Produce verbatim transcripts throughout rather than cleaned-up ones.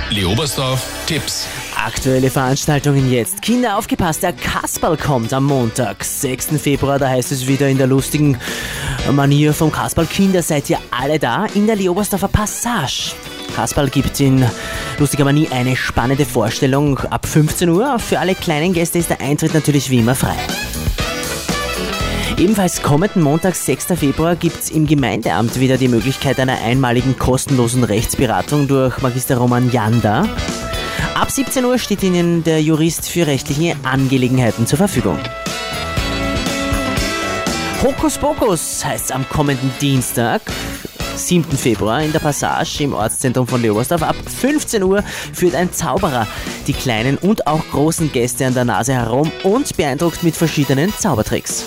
Leobersdorf Tipps. Aktuelle Veranstaltungen jetzt. Kinder, aufgepasst, der Kasperl kommt am Montag, sechsten Februar. Da heißt es wieder in der lustigen Manier vom Kasperl: Kinder, seid ihr alle da? In der Leobersdorfer Passage. Kasperl gibt in lustiger Manier eine spannende Vorstellung ab fünfzehn Uhr. Für alle kleinen Gäste ist der Eintritt natürlich wie immer frei. Ebenfalls kommenden Montag, sechsten Februar, gibt es im Gemeindeamt wieder die Möglichkeit einer einmaligen kostenlosen Rechtsberatung durch Magister Roman Janda. Ab siebzehn Uhr steht Ihnen der Jurist für rechtliche Angelegenheiten zur Verfügung. Hokus Pokus heißt es am kommenden Dienstag, siebten Februar, in der Passage im Ortszentrum von Leobersdorf. Ab fünfzehn Uhr führt ein Zauberer die kleinen und auch großen Gäste an der Nase herum und beeindruckt mit verschiedenen Zaubertricks.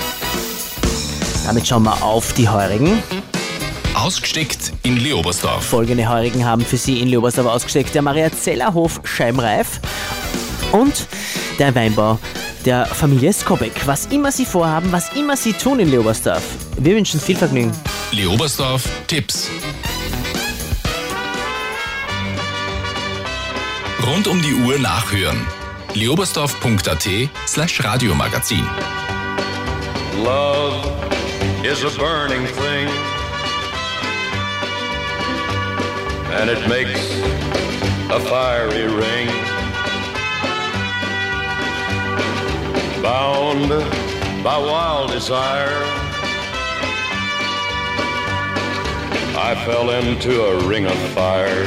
Damit schauen wir auf die Heurigen. Ausgesteckt in Leobersdorf. Folgende Heurigen haben für Sie in Leobersdorf ausgesteckt: der Maria-Zeller-Hof Scheimreif und der Weinbau der Familie Skobek. Was immer Sie vorhaben, was immer Sie tun in Leobersdorf, wir wünschen viel Vergnügen. Leobersdorf Tipps. Rund um die Uhr nachhören. leobersdorf.at slash Radiomagazin. Love is a burning thing, and it makes a fiery ring. Bound by wild desire, I fell into a ring of fire.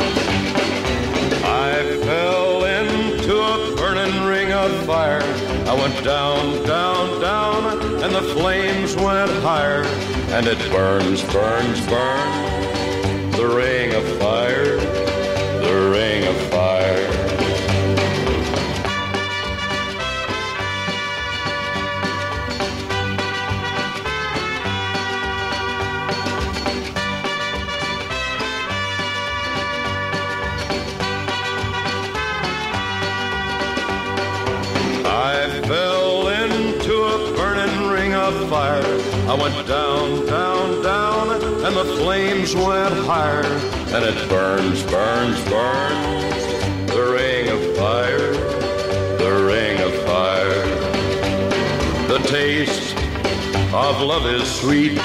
I fell into a burning ring of fire. I went down, down, down, and the flames went higher. And it burns, burns, burns, the ring of fire, the ring of fire. I fell into a burning ring of fire. I went down, down, down, and the flames went higher. And it burns, burns, burns, the ring of fire, the ring of fire. The taste of love is sweet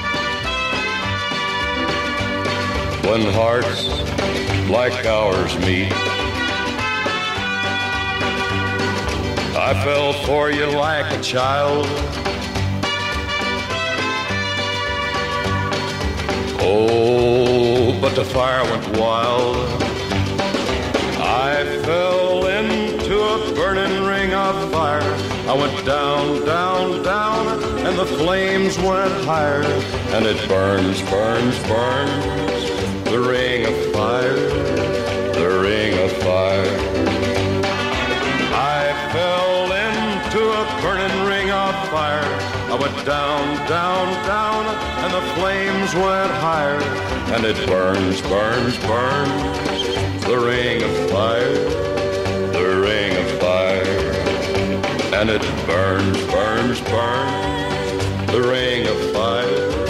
when hearts like ours meet. I fell for you like a child. Oh, but the fire went wild. I fell into a burning ring of fire. I went down, down, down, and the flames went higher. And it burns, burns, burns, the ring of fire, the ring of fire. I fell into a burning ring of fire. I went down, down, down, and the flames went higher. And it burns, burns, burns, the ring of fire, the ring of fire. And it burns, burns, burns, the ring of fire.